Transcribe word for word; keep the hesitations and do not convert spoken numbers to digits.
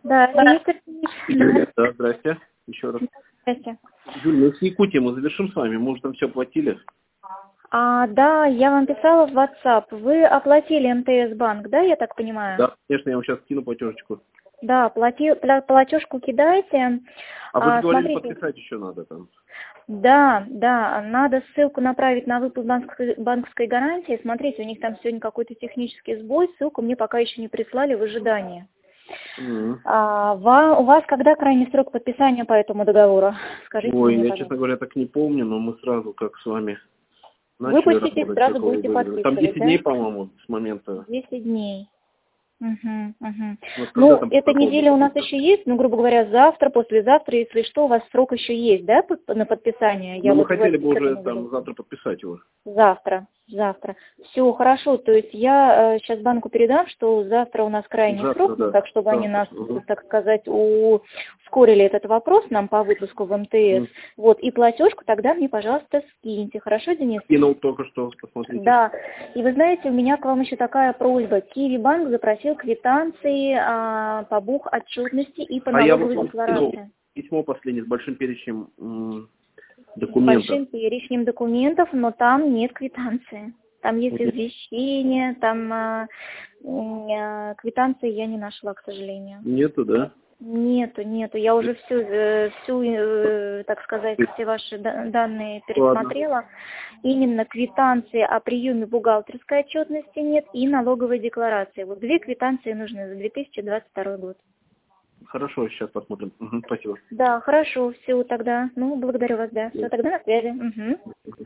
Да, Денис Сергеевич. Да, здрасте. Еще раз. Здрасте. Юль, мы с Якутией мы завершим с вами. Мы уже там все оплатили. А, да, я вам писала в WhatsApp. Вы оплатили эм тэ эс банк, да, я так понимаю? Да, конечно, я вам сейчас скину платежечку. Да, плати, пла- платежку кидайте. А вы же А, говорили, смотрите, подписать еще надо там. да, да, надо ссылку направить на выплат банковской, банковской гарантии. Смотрите, у них там сегодня какой-то технический сбой, ссылку мне пока еще не прислали в ожидании. Мгм. А, ва- у вас когда крайний срок подписания по этому договору? Скажите Ой, мне, я, пожалуйста. честно говоря, так не помню, но мы сразу как с вами начали Выпустите, работать. сразу Как вы будете говорили. Там подписывать, десять да? дней, по-моему, с момента. десять дней. Угу, угу. Вот когда Ну, там эта протокол неделя у нас будет? еще есть, ну, грубо говоря, завтра, послезавтра, если что, у вас срок еще есть, да, под- на подписание? Я Ну, мы вот в хотели этом- бы с уже этим там говорю. завтра подписать его. Завтра, завтра. Все, хорошо, то есть я э, сейчас банку передам, что завтра у нас крайний Завтра, срок, ну, да. так, чтобы они Завтра. нас, Угу. так сказать, ускорили этот вопрос нам по выпуску в эм тэ эс. М. Вот, и платежку тогда мне, пожалуйста, скиньте, хорошо, Денис? Кинул только что, посмотрите. Да, и вы знаете, у меня к вам еще такая просьба. Киви банк запросил квитанции а, по бухотчетности и по А я вот налоговой вам скинул декларации. письмо последнее с большим перечнем м, С документов. большим перечнем документов, но там нет квитанции. Там есть Нет. извещение, там а, м, а, квитанции я не нашла, к сожалению. Нету, да? Нету, нету. Я уже всю, э, всю, э, так сказать, все ваши да- данные Ладно. пересмотрела. Именно квитанции о приеме бухгалтерской отчетности нет и налоговой декларации. Вот две квитанции нужны за две тысячи двадцать второй год. Хорошо, сейчас посмотрим. Угу, спасибо. Да, хорошо, все тогда. Ну, благодарю вас, да. Все, тогда на связи. Угу.